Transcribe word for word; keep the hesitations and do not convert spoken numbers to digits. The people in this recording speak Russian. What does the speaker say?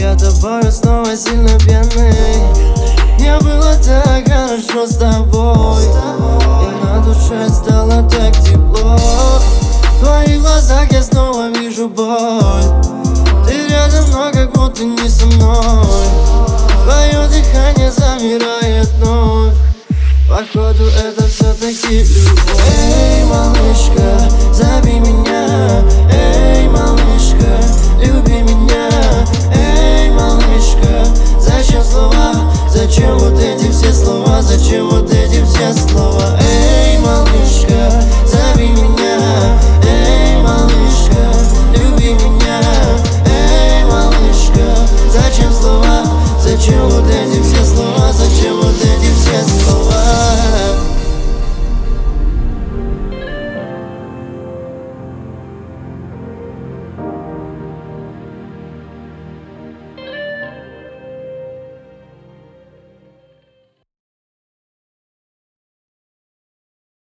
я тобою снова сильно пьяный. Мне было так хорошо с тобой, и на душе стало так тепло. В твоих глазах я снова вижу боль. Ты рядом, но как будто не со мной. Твое дыхание замирает вновь. Походу это все-таки любовь.